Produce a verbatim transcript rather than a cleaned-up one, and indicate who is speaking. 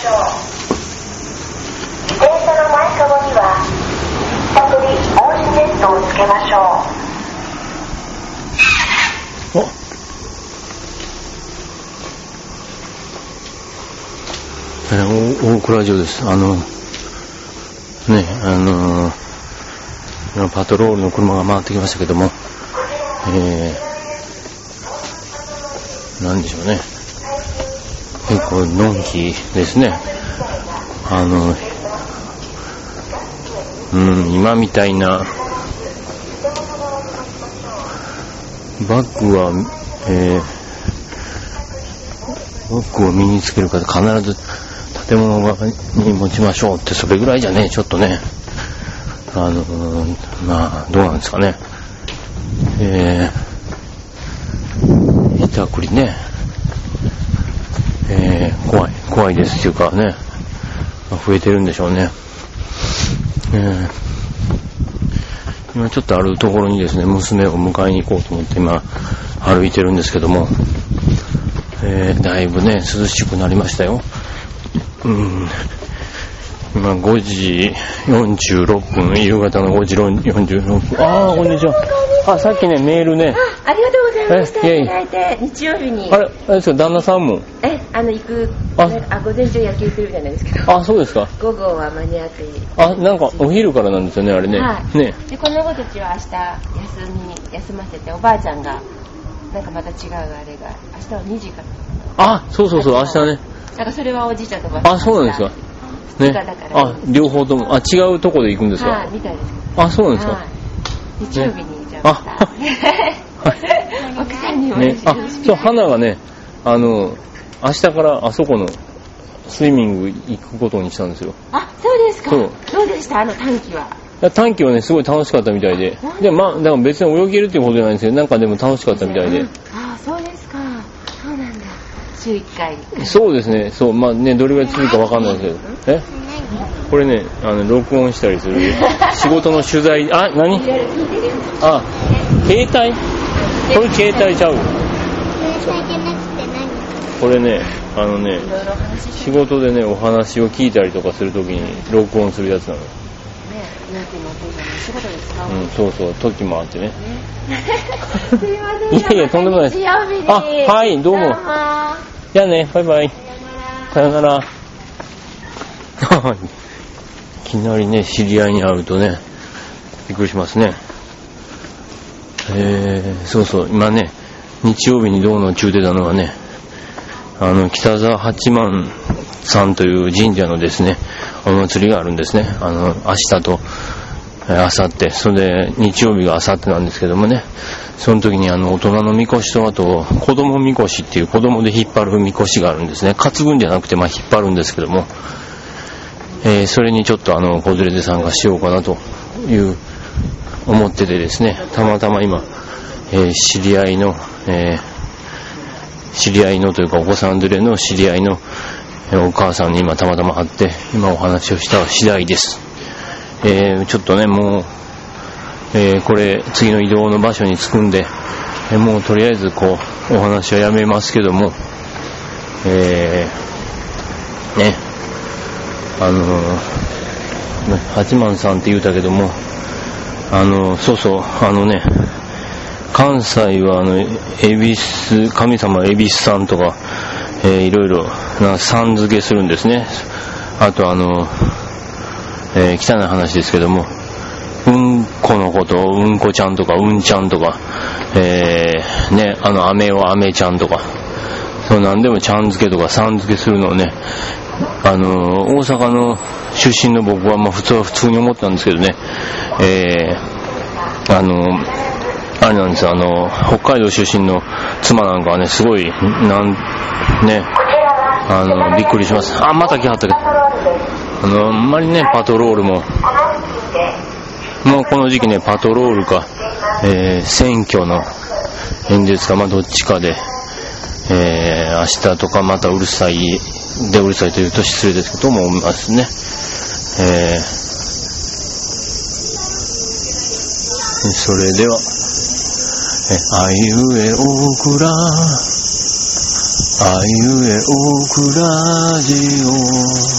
Speaker 1: しょう。電車の前かごには再び防止ネットをつけましょう。
Speaker 2: お大倉城です。あのねあのー、パトロールの車が回ってきましたけども、えー、なんでしょうね、結構のんきですね。あのうん今みたいなバッグは、えー、バッグを身につける方必ず建物側に持ちましょうって、それぐらいじゃねちょっとね、あのー、まあどうなんですかね。えー、板くりね、えー、怖い怖いですっていうかね、増えてるんでしょうね。えー、今ちょっとあるところにですね、娘を迎えに行こうと思って今歩いてるんですけども、えー、だいぶね涼しくなりましたよ。うん、今ごじよんじゅうろっぷん、夕方のごじよんじゅうろっぷん。ああこんにちは。あ、さっきねメールね、
Speaker 1: あ、ありがとうございました。いただいて日曜日に
Speaker 2: あれあれですか、旦那さんも
Speaker 1: えあの行く、ああ午前中野球するじゃないですけど、
Speaker 2: あそうですか。
Speaker 1: 午後は間に合って、
Speaker 2: あなんかお昼からなんですよねあれね、
Speaker 1: はい、
Speaker 2: ね
Speaker 1: でこの子たちは明日休み休ませて、おばあちゃんがなんかまた違うあれが明日はにじから、
Speaker 2: あそうそうそう明日ね、
Speaker 1: なんかそれはおじいちゃんとばあ
Speaker 2: ちゃん、あそうなんですかね、あ両方とも、あ違うとこで行くんですか。
Speaker 1: はい、みたいです。
Speaker 2: あそうなんですか、
Speaker 1: はい、日曜日にじゃあまた、ね、奥さんにも
Speaker 2: ね、あそう花がね、あの明日からあそこのスイミング行くことにしたんですよ。
Speaker 1: あそうですか。
Speaker 2: そう
Speaker 1: どうでしたあの短期は。
Speaker 2: 短期はねすごい楽しかったみたいで、でまあだから別に泳げるっていうことじゃないんですけど、なんかでも楽しかったみたいで、うん、
Speaker 1: あそうですか。そうなんだ。週いっかい。そう
Speaker 2: ですね。そうまあねどれぐらい続くかわかんないですけど、えこれねあの録音したりする仕事の取材、あ何あ携帯、これ携帯ちゃう、これねあのね仕事でねお話を聞いたりとかするときに録音するやつなの。うん、そうそう時もあってね。
Speaker 1: すいません。
Speaker 2: いやいやとんでもないです。あはいどうも。じゃあねバイバイ。さよなら。いきなりね知り合いに会うとねびっくりしますね。えー、そうそう今ね日曜日にどうの中でたのはね、あの北沢八幡さんという神社のですねお祭りがあるんですね。あの明日と明後日、それで日曜日が明後日なんですけどもね、その時にあの大人のみこしとあと子供みこしっていう子供で引っ張るみこしがあるんですね。担ぐんじゃなくてまあ引っ張るんですけども、えー、それにちょっとあの子連れで参加しようかなという思っててですね、たまたま今、えー、知り合いの、えー、知り合いのというかお子さん連れの知り合いの、えー、お母さんに今たまたま会って今お話をした次第です。えー、ちょっとねもう、えー、これ次の移動の場所に着くんで、えー、もうとりあえずこうお話はやめますけども、えー、ねあのー、八幡さんって言うたけども、あのー、そうそうあのね関西はあの恵比寿神様恵比寿さんとか、えー、いろいろなさん付けするんですね。あとあのえー、汚い話ですけども、うんこのことをうんこちゃんとかうんちゃんとか、えー、ね、あの飴を飴ちゃんとか、そうなんでもちゃん付けとかさん付けするのをね、あのー、大阪の出身の僕はまあ普通は普通に思ったんですけどね、えー、あのー、あれなんですよ、あのー、北海道出身の妻なんかはねすごいなんね、あのー、びっくりします。あまた来はったけど。あのあんまりねパトロールももうこの時期ねパトロールか、えー、選挙の演説かまあどっちかで、えー、明日とかまたうるさいでうるさいというと失礼ですけども思いますね。えー、それではえあいうえおくらあいうえおくラジオ